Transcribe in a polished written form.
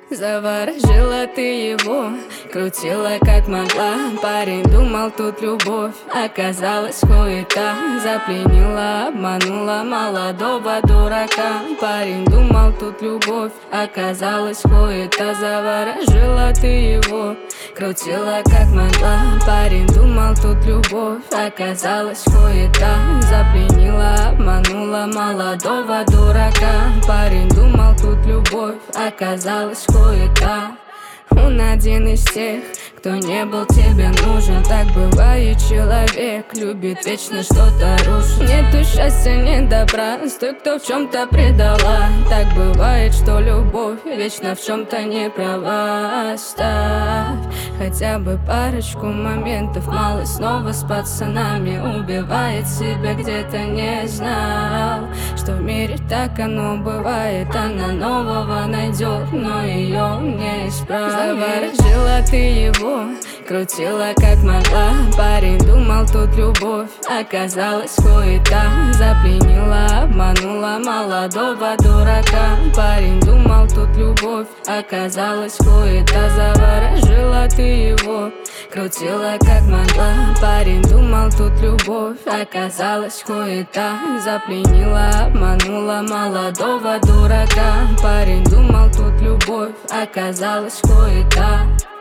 Заворожила ты его, крутила как могла. Парень думал, тут любовь, оказалась хуета. Запленила, обманула молодого дурака. Парень думал, тут любовь, оказалась хуета. Заворожила ты его, крутила как могла. Парень думал, тут любовь, оказалась хуета. Запленила, обманула молодого дурака. Парень думал, тут любовь, оказалась хуета. Он один из тех, кто не был тебе нужен. Так бывает, человек любит вечно что-то рушить. Нету счастья, нет добра с той, кто в чем-то предала. Так бывает, что любовь вечно в чем-то не права. Оставь хотя бы парочку моментов. Мало снова с пацанами убивает себя, где-то не знал, что в мире так оно бывает. Она нового найдет, но ее не исправит. Заворожила ты его, крутила как могла. Парень думал, тут любовь, оказалась хуета. Запленила, обманула молодого дурака. Парень думал, тут любовь, оказалась хуета. Заворожила ты его, крутила как могла. Парень думал, тут любовь, оказалась хуета. Запленила, обманула молодого дурака. Парень думал, тут любовь, оказалась хуета.